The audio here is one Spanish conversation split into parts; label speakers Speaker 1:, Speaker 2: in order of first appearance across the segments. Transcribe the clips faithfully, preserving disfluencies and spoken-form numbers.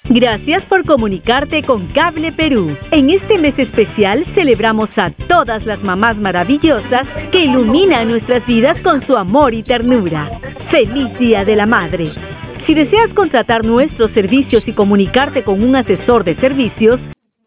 Speaker 1: Gracias por comunicarte con Cable Perú. En este mes especial celebramos a todas las mamás maravillosas que iluminan nuestras vidas con su amor y ternura. ¡Feliz Día de la Madre! Si deseas contratar nuestros servicios y comunicarte con un asesor de servicios,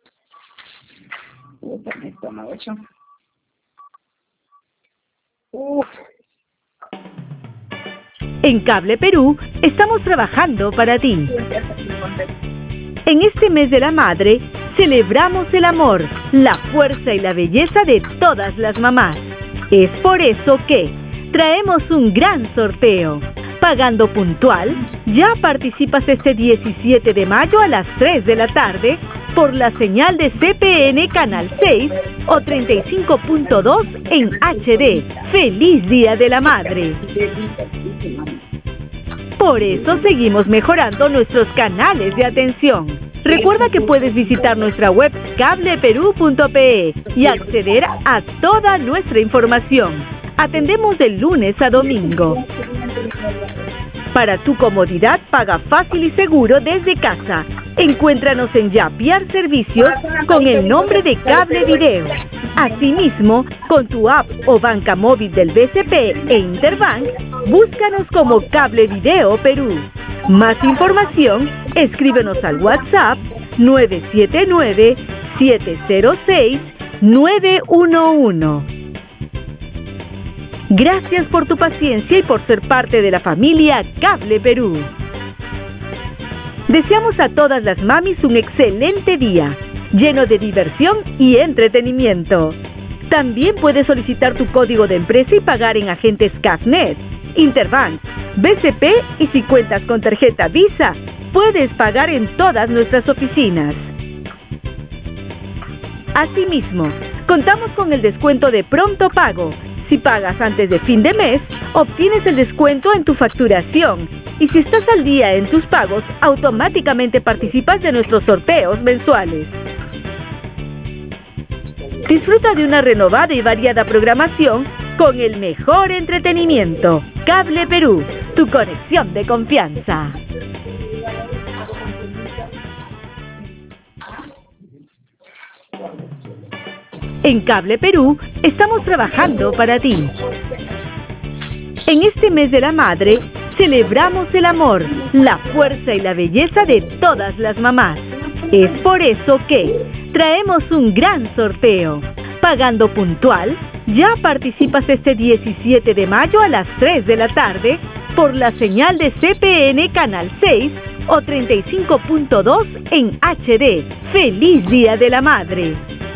Speaker 1: en Cable Perú estamos trabajando para ti. En este mes de la madre, celebramos el amor, la fuerza y la belleza de todas las mamás. Es por eso que traemos un gran sorteo. Pagando puntual, ya participas este diecisiete de mayo a las tres de la tarde por la señal de C P N Canal seis o treinta y cinco punto dos en H D. ¡Feliz Día de la Madre! Por eso seguimos mejorando nuestros canales de atención. Recuerda que puedes visitar nuestra web cable perú punto pe y acceder a toda nuestra información. Atendemos de lunes a domingo. Para tu comodidad, paga fácil y seguro desde casa. Encuéntranos en Yapiar Servicios con el nombre de Cable Video. Asimismo, con tu app o banca móvil del B C P e Interbank, búscanos como Cable Video Perú. Más información, escríbenos al WhatsApp nueve siete nueve, siete cero seis, nueve uno uno. Gracias por tu paciencia y por ser parte de la familia Cable Perú. Deseamos a todas las mamis un excelente día, lleno de diversión y entretenimiento. También puedes solicitar tu código de empresa y pagar en agentes Cafnet, Interbank, B C P y si cuentas con tarjeta Visa, puedes pagar en todas nuestras oficinas. Asimismo, contamos con el descuento de pronto pago. Si pagas antes de fin de mes, obtienes el descuento en tu facturación. Y si estás al día en tus pagos, automáticamente participas de nuestros sorteos mensuales. Disfruta de una renovada y variada programación con el mejor entretenimiento. Cable Perú, tu conexión de confianza. En Cable Perú estamos trabajando para ti. En este mes de la madre, celebramos el amor, la fuerza y la belleza de todas las mamás. Es por eso que traemos un gran sorteo. Pagando puntual, ya participas este diecisiete de mayo a las tres de la tarde por la señal de C P N Canal seis o treinta y cinco punto dos en H D. ¡Feliz Día de la Madre!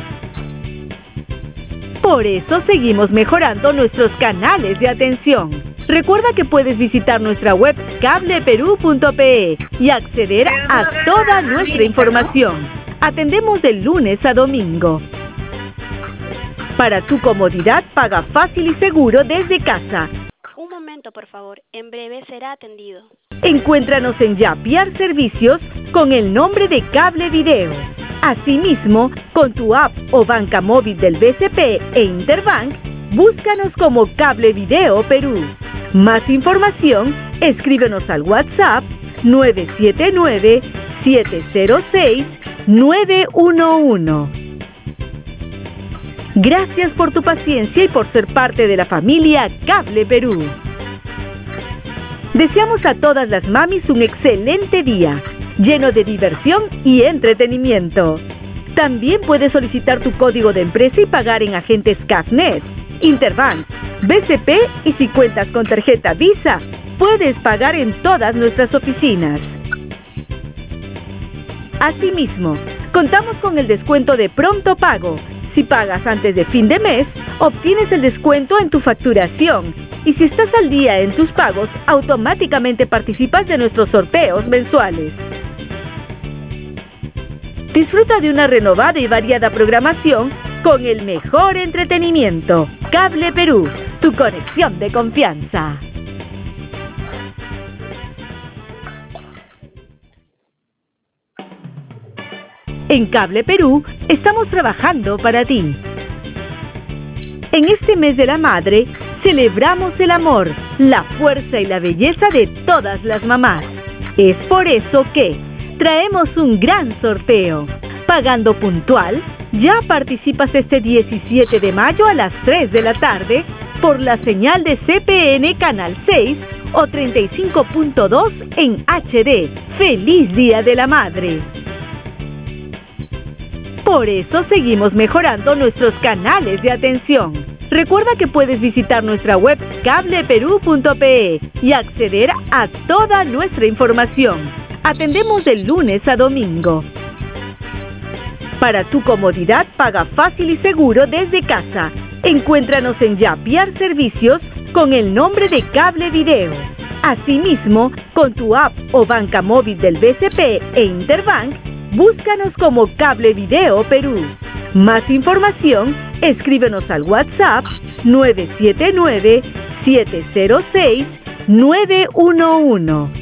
Speaker 1: Por eso seguimos mejorando nuestros canales de atención. Recuerda que puedes visitar nuestra web cable perú punto pe y acceder a toda nuestra información. Atendemos de lunes a domingo. Para tu comodidad, paga fácil y seguro desde casa.
Speaker 2: Un momento, por favor. En breve será atendido.
Speaker 1: Encuéntranos en Yapiar Servicios con el nombre de Cable Video. Asimismo, con tu app o banca móvil del B C P e Interbank, búscanos como Cable Video Perú. Más información, escríbenos al WhatsApp nueve siete nueve, siete cero seis, nueve uno uno. Gracias por tu paciencia y por ser parte de la familia Cable Perú. Deseamos a todas las mamis un excelente día, lleno de diversión y entretenimiento. También puedes solicitar tu código de empresa y pagar en agentes Cafnet, Interbank, B C P y si cuentas con tarjeta Visa, puedes pagar en todas nuestras oficinas. Asimismo, contamos con el descuento de pronto pago. Si pagas antes de fin de mes, obtienes el descuento en tu facturación. Y si estás al día en tus pagos, automáticamente participas de nuestros sorteos mensuales. Disfruta de una renovada y variada programación con el mejor entretenimiento. Cable Perú, tu conexión de confianza. En Cable Perú estamos trabajando para ti. En este mes de la madre, celebramos el amor, la fuerza y la belleza de todas las mamás. Es por eso que traemos un gran sorteo. Pagando puntual, ya participas este diecisiete de mayo a las tres de la tarde por la señal de C P N Canal seis o treinta y cinco punto dos en H D. ¡Feliz Día de la Madre! Por eso seguimos mejorando nuestros canales de atención. Recuerda que puedes visitar nuestra web cable perú punto pe y acceder a toda nuestra información. Atendemos de lunes a domingo. Para tu comodidad, paga fácil y seguro desde casa. Encuéntranos en Yapiar Servicios con el nombre de Cable Video. Asimismo, con tu app o banca móvil del B C P e Interbank, búscanos como Cable Video Perú. Más información, escríbenos al WhatsApp nueve siete nueve, siete cero seis, nueve uno uno.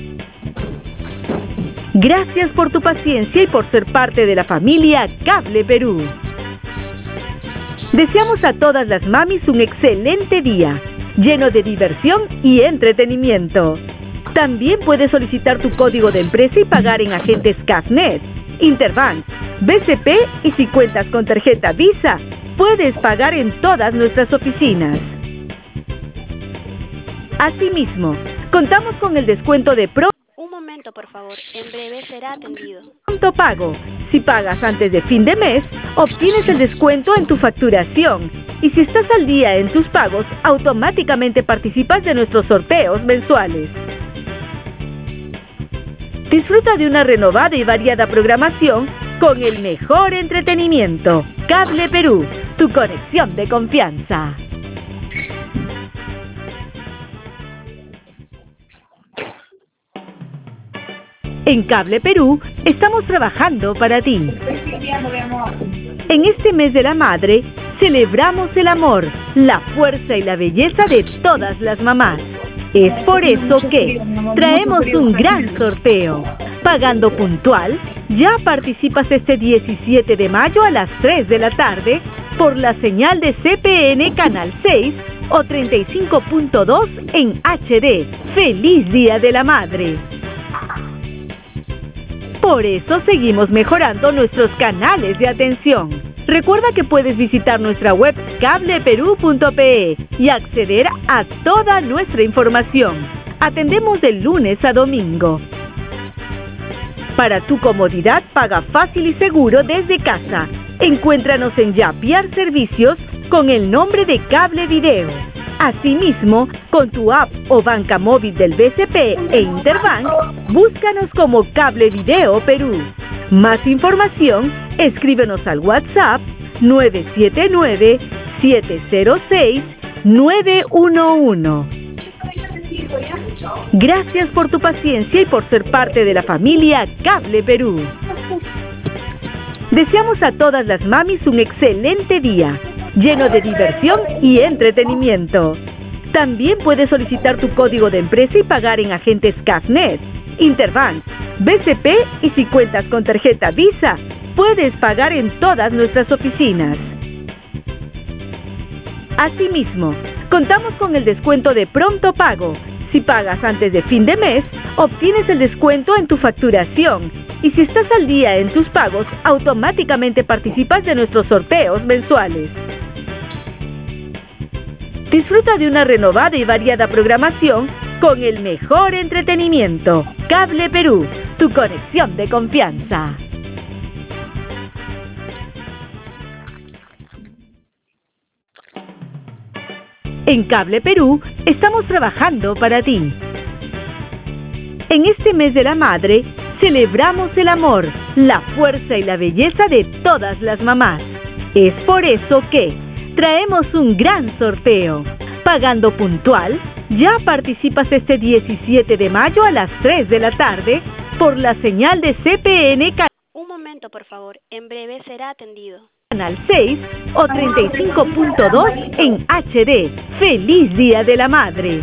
Speaker 1: Gracias por tu paciencia y por ser parte de la familia Cable Perú. Deseamos a todas las mamis un excelente día, lleno de diversión y entretenimiento. También puedes solicitar tu código de empresa y pagar en agentes Cafnet, Interbank, B C P y si cuentas con tarjeta Visa, puedes pagar en todas nuestras oficinas. Asimismo, contamos con el descuento de Pro.
Speaker 2: Un momento, por favor. En breve será atendido.
Speaker 1: Pronto Pago. Si pagas antes de fin de mes, obtienes el descuento en tu facturación. Y si estás al día en tus pagos, automáticamente participas de nuestros sorteos mensuales. Disfruta de una renovada y variada programación con el mejor entretenimiento. Cable Perú, tu conexión de confianza. En Cable Perú estamos trabajando para ti. En este mes de la madre, celebramos el amor, la fuerza y la belleza de todas las mamás. Es por eso que traemos un gran sorteo. Pagando puntual, ya participas este diecisiete de mayo a las tres de la tarde por la señal de C P N Canal seis o treinta y cinco punto dos en H D. ¡Feliz Día de la Madre! Por eso seguimos mejorando nuestros canales de atención. Recuerda que puedes visitar nuestra web cable perú punto pe y acceder a toda nuestra información. Atendemos de lunes a domingo. Para tu comodidad, paga fácil y seguro desde casa. Encuéntranos en Yapiar Servicios con el nombre de Cable Video. Asimismo, con tu app o banca móvil del B C P e Interbank, búscanos como Cable Video Perú. Más información, escríbenos al WhatsApp nueve siete nueve, siete cero seis, nueve uno uno. Gracias por tu paciencia y por ser parte de la familia Cable Perú. Deseamos a todas las mamis un excelente día, lleno de diversión y entretenimiento. También puedes solicitar tu código de empresa y pagar en agentes Cafnet, Interbank, B C P y si cuentas con tarjeta Visa, puedes pagar en todas nuestras oficinas. Asimismo, contamos con el descuento de Pronto Pago. Si pagas antes de fin de mes, obtienes el descuento en tu facturación. Y si estás al día en tus pagos, automáticamente participas de nuestros sorteos mensuales. Disfruta de una renovada y variada programación con el mejor entretenimiento. Cable Perú, tu conexión de confianza. En Cable Perú estamos trabajando para ti. En este mes de la madre, celebramos el amor, la fuerza y la belleza de todas las mamás. Es por eso que traemos un gran sorteo. Pagando puntual, ya participas este diecisiete de mayo a las tres de la tarde por la señal de C P N Canal.
Speaker 2: Un momento, por favor. En breve será atendido.
Speaker 1: Canal seis o treinta y cinco punto dos en H D. ¡Feliz Día de la Madre!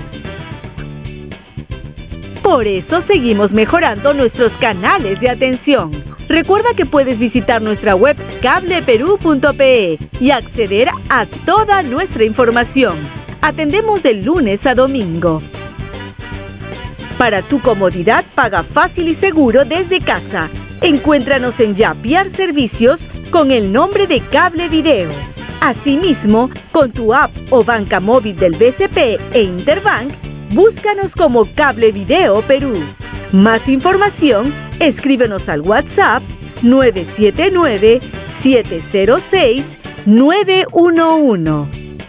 Speaker 1: Por eso seguimos mejorando nuestros canales de atención. Recuerda que puedes visitar nuestra web cable perú punto pe y acceder a toda nuestra información. Atendemos de lunes a domingo. Para tu comodidad, paga fácil y seguro desde casa. Encuéntranos en Yapiar Servicios con el nombre de Cable Video. Asimismo, con tu app o banca móvil del B C P e Interbank, búscanos como Cable Video Perú. Más información, escríbenos al WhatsApp nueve siete nueve, siete cero seis, nueve uno uno.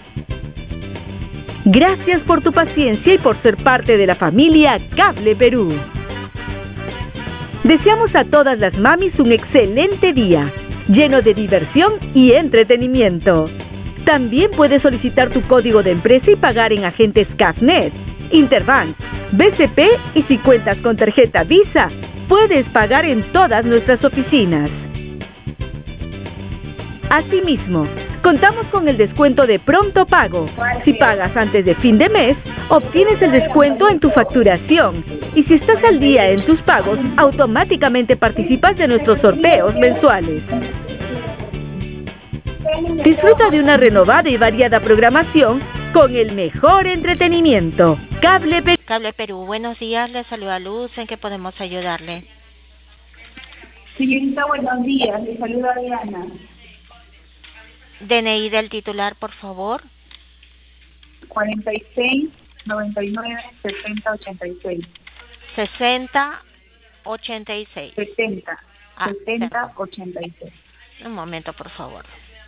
Speaker 1: Gracias por tu paciencia y por ser parte de la familia Cable Perú. Deseamos a todas las mamis un excelente día, lleno de diversión y entretenimiento. También puedes solicitar tu código de empresa y pagar en agentes Cafnet, Interbank, B C P y si cuentas con tarjeta Visa, puedes pagar en todas nuestras oficinas. Asimismo, contamos con el descuento de pronto pago. Si pagas antes de fin de mes, obtienes el descuento en tu facturación. Y si estás al día en tus pagos, automáticamente participas de nuestros sorteos mensuales. Disfruta de una renovada y variada programación con el mejor entretenimiento. Cable Perú.
Speaker 3: Cable Perú, buenos días, le saluda Luz, ¿en qué podemos ayudarle?
Speaker 4: Señorita, buenos días, le saluda Diana.
Speaker 3: D N I del titular, por favor.
Speaker 4: cuarenta y seis, noventa y nueve, sesenta, ochenta y seis.
Speaker 3: sesenta, ochenta y seis.
Speaker 4: setenta,
Speaker 3: Ah,
Speaker 4: setenta, ochenta y seis.
Speaker 3: Un momento, por favor.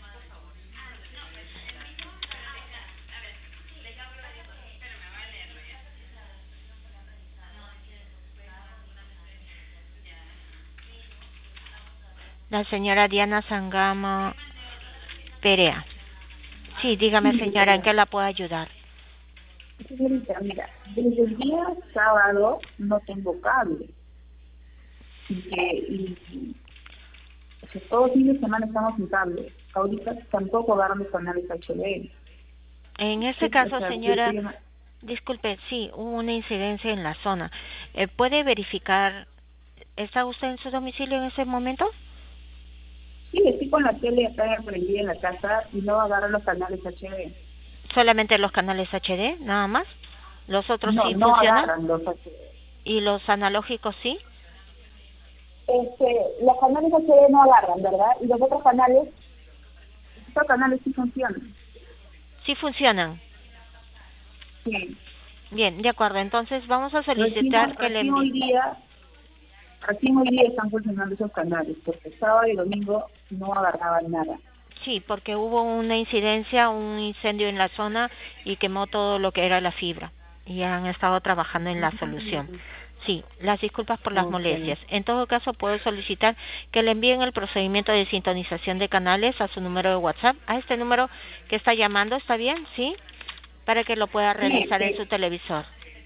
Speaker 3: La señora Diana Sangama Perea. Sí, dígame, señora, ¿en qué la puedo ayudar?
Speaker 4: Señorita, mira, desde el día sábado no tengo cable. Y que, y, o sea, todo el fin de semana estamos sin cable. Ahorita tampoco agarran los canales H D.
Speaker 3: En este
Speaker 4: Sí,
Speaker 3: caso,
Speaker 4: o sea,
Speaker 3: señora,
Speaker 4: yo estoy-
Speaker 3: disculpe, sí, hubo una incidencia en la zona. Eh, ¿Puede verificar, está usted en su domicilio en ese momento?
Speaker 4: Sí, estoy con la tele acá prendida en la casa y no agarran los canales H D.
Speaker 3: ¿Solamente los canales H D, nada más? ¿Los otros
Speaker 4: No,
Speaker 3: sí
Speaker 4: no
Speaker 3: funcionan?
Speaker 4: agarran los H D.
Speaker 3: ¿Y los analógicos sí?
Speaker 4: Este, los canales H D no agarran, ¿verdad? Y los otros canales, estos canales sí funcionan.
Speaker 3: Sí funcionan.
Speaker 4: Sí.
Speaker 3: Bien, de acuerdo. Entonces vamos a
Speaker 4: Recién,
Speaker 3: solicitar que le
Speaker 4: recién hoy
Speaker 3: envíe.
Speaker 4: día, recién hoy día están funcionando esos canales, porque sábado y domingo no agarraban nada.
Speaker 3: Sí, porque hubo una incidencia, un incendio en la zona y quemó todo lo que era la fibra. Y han estado trabajando en la solución. Sí, las disculpas por las
Speaker 4: Ok.
Speaker 3: molestias. En todo caso, puedo solicitar que le envíen el procedimiento de sintonización de canales a su número de WhatsApp, a este número que está llamando, ¿está bien? ¿Sí? Para que lo pueda realizar
Speaker 4: Sí,
Speaker 3: en
Speaker 4: sí.
Speaker 3: su televisor.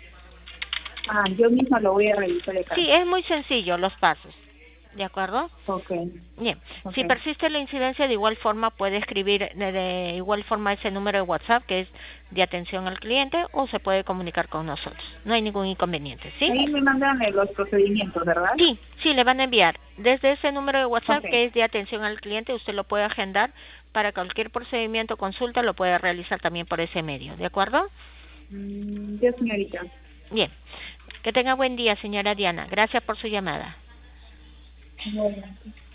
Speaker 4: Ah, yo misma lo voy a revisar acá.
Speaker 3: Sí, es muy sencillo los pasos. ¿De acuerdo?
Speaker 4: Ok.
Speaker 3: Bien,
Speaker 4: Ok.
Speaker 3: si persiste la incidencia, de igual forma puede escribir de, de igual forma ese número de WhatsApp que es de atención al cliente o se puede comunicar con nosotros. No hay ningún inconveniente, ¿sí?
Speaker 4: Ahí me mandan eh, los procedimientos, ¿verdad?
Speaker 3: Sí, sí, le van a enviar. Desde ese número de WhatsApp
Speaker 4: Ok.
Speaker 3: que es de atención al cliente, usted lo puede agendar para cualquier procedimiento o consulta, lo puede realizar también por ese medio, ¿de acuerdo?
Speaker 4: Mm, ya, señorita.
Speaker 3: Bien, que tenga buen día, señora Diana. Gracias por su llamada.
Speaker 4: Bueno.